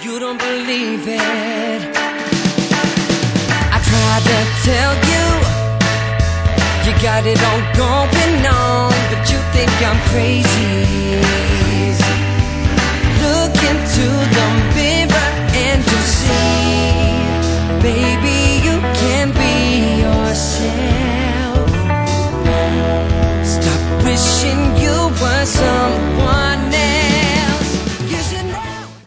you don't believe it. I try to tell you, you got it all going on, but you think I'm crazy. Look into the mirror and you see, baby, you can be yourself. Stop wishing you were so